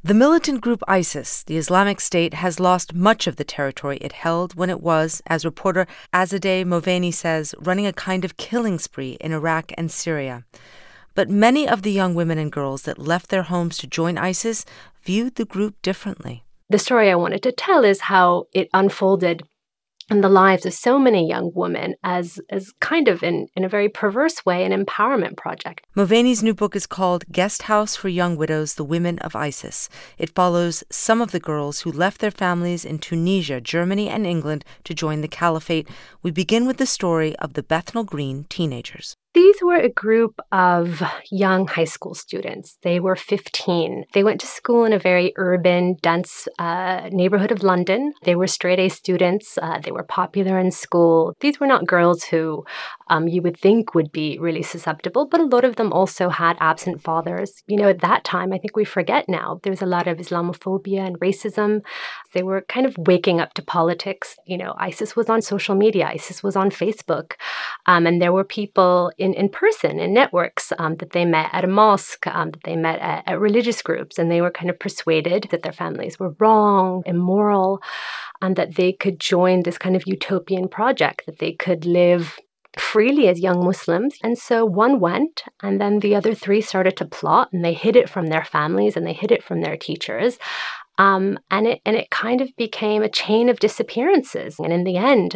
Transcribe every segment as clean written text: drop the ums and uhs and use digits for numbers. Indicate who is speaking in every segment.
Speaker 1: The militant group ISIS, the Islamic State, has lost much of the territory it held when it was, as reporter Azadeh Moveni says, running a kind of killing spree in Iraq and Syria. But many of the young women and girls that left their homes to join ISIS viewed the group differently.
Speaker 2: The story I wanted to tell is how it unfolded in the lives of so many young women as kind of, in a very perverse way, an empowerment project.
Speaker 1: Moveni's new book is called Guest House for Young Widows, The Women of ISIS. It follows some of the girls who left their families in Tunisia, Germany, and England to join the caliphate. We begin with the story of the Bethnal Green teenagers.
Speaker 2: These were a group of young high school students. They were 15. They went to school in a very urban, dense neighborhood of London. They were straight-A students. They were popular in school. These were not girls who you would think would be really susceptible, but a lot of them also had absent fathers. You know, at that time, I think we forget now, there was a lot of Islamophobia and racism. They were kind of waking up to politics. You know, ISIS was on social media. ISIS was on Facebook. And there were people in person, in networks, that they met at a mosque, that they met at religious groups, and they were kind of persuaded that their families were wrong, immoral, and that they could join this kind of utopian project, that they could live freely as young Muslims. And so one went, and then the other three started to plot, and they hid it from their families, and they hid it from their teachers. And it kind of became a chain of disappearances. And in the end,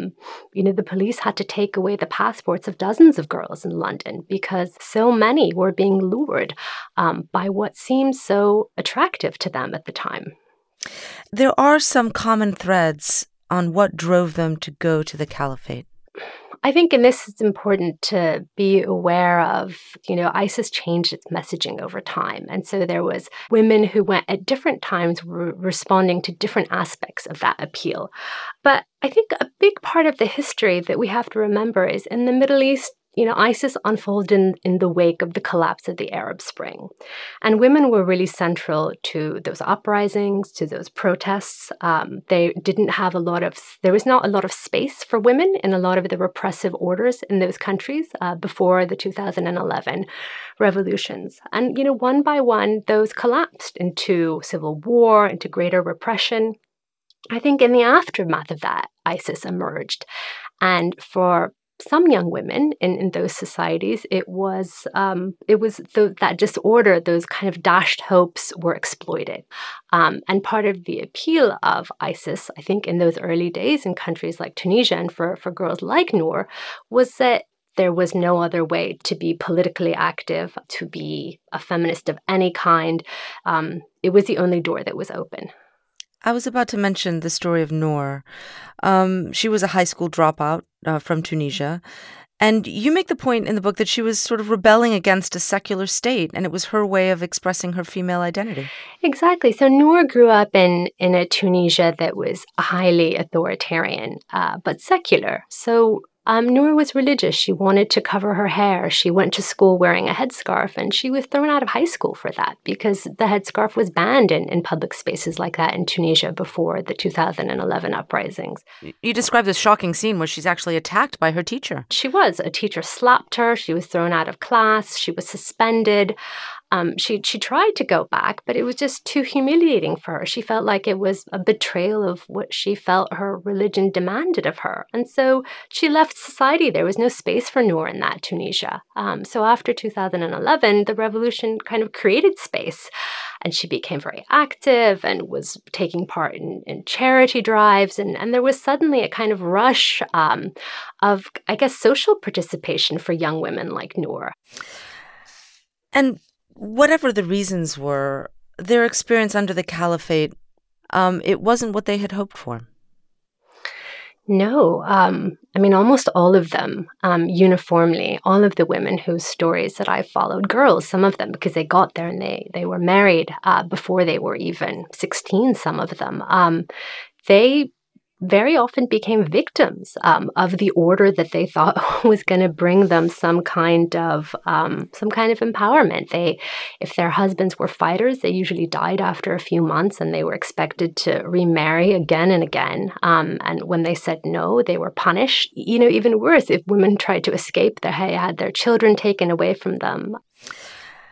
Speaker 2: the police had to take away the passports of dozens of girls in London because so many were being lured by what seemed so attractive to them at the time.
Speaker 1: There are some common threads on what drove them to go to the caliphate.
Speaker 2: I think in this it's important to be aware of, ISIS changed its messaging over time. And so there was women who went at different times responding to different aspects of that appeal. But I think a big part of the history that we have to remember is in the Middle East, ISIS unfolded in the wake of the collapse of the Arab Spring. And women were really central to those uprisings, to those protests. There was not a lot of space for women in a lot of the repressive orders in those countries before the 2011 revolutions. And, one by one, those collapsed into civil war, into greater repression. I think in the aftermath of that, ISIS emerged. And for some young women in those societies, it was that disorder, those kind of dashed hopes were exploited. And part of the appeal of ISIS, I think in those early days in countries like Tunisia and for girls like Noor, was that there was no other way to be politically active, to be a feminist of any kind. It was the only door that was open.
Speaker 1: I was about to mention the story of Noor. She was a high school dropout from Tunisia. And you make the point in the book that she was sort of rebelling against a secular state, and it was her way of expressing her female identity.
Speaker 2: Exactly. So Noor grew up in a Tunisia that was highly authoritarian, but secular. So Noor was religious. She wanted to cover her hair. She went to school wearing a headscarf, and she was thrown out of high school for that because the headscarf was banned in public spaces like that in Tunisia before the 2011 uprisings.
Speaker 1: You describe this shocking scene where she's actually attacked by her teacher.
Speaker 2: She was. A teacher slapped her. She was thrown out of class. She was suspended. She tried to go back, but it was just too humiliating for her. She felt like it was a betrayal of what she felt her religion demanded of her. And so she left society. There was no space for Noor in that Tunisia. So after 2011, the revolution kind of created space. And she became very active and was taking part in charity drives. And there was suddenly a kind of rush of, I guess, social participation for young women like Noor.
Speaker 1: And whatever the reasons were, their experience under the caliphate, it wasn't what they had hoped for.
Speaker 2: No. Almost all of them, uniformly, all of the women whose stories that I followed, girls, some of them, because they got there and they were married before they were even 16, some of them, they very often became victims of the order that they thought was going to bring them some kind of empowerment. If their husbands were fighters, they usually died after a few months, and they were expected to remarry again and again. And when they said no, they were punished. Even worse, if women tried to escape, they had their children taken away from them.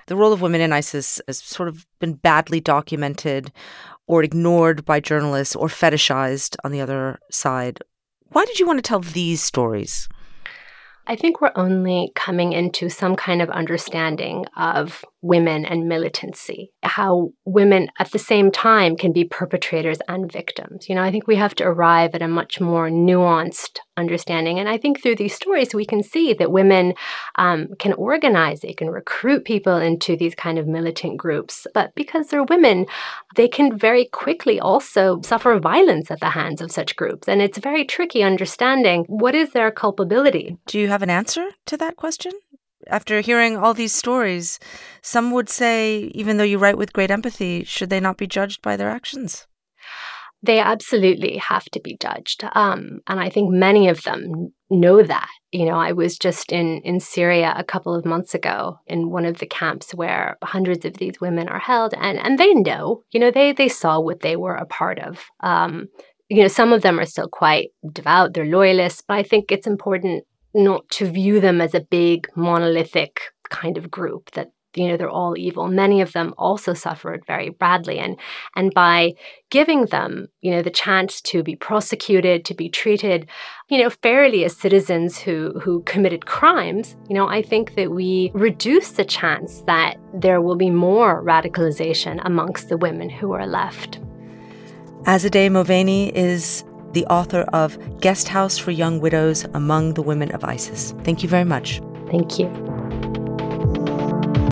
Speaker 1: the role of women in ISIS has sort of been badly documented or ignored by journalists or fetishized on the other side. Why did you want to tell these stories?
Speaker 2: I think we're only coming into some kind of understanding of women and militancy, how women at the same time can be perpetrators and victims. I think we have to arrive at a much more nuanced understanding. And I think through these stories, we can see that women can organize, they can recruit people into these kind of militant groups. But because they're women, they can very quickly also suffer violence at the hands of such groups. And it's very tricky understanding what is their culpability.
Speaker 1: Do you have an answer to that question? After hearing all these stories, some would say, even though you write with great empathy, should they not be judged by their actions?
Speaker 2: They absolutely have to be judged. And I think many of them know that. I was just in Syria a couple of months ago in one of the camps where hundreds of these women are held, and they know, they saw what they were a part of. Some of them are still quite devout, they're loyalists, but I think it's important not to view them as a big monolithic kind of group that they're all evil. Many of them also suffered very badly, and by giving them the chance to be prosecuted, to be treated fairly as citizens who committed crimes, I think that we reduce the chance that there will be more radicalization amongst the women who are left.
Speaker 1: Azadeh Movaeni is the author of Guest House for Young Widows Among the Women of ISIS. Thank you very much.
Speaker 2: Thank you.